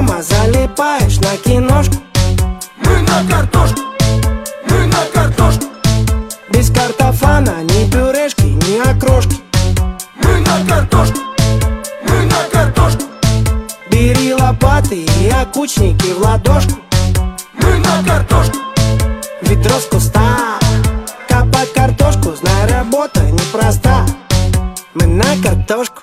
дома залипаешь на киношку. Мы на картошку, мы на картошку. Без картофана ни пюрешки, ни окрошки. Мы на картошку, мы на картошку. Бери лопаты и окучники в ладошку. Мы на картошку. Ведро с куста, копать картошку, знай, работа непроста. Мы на картошку.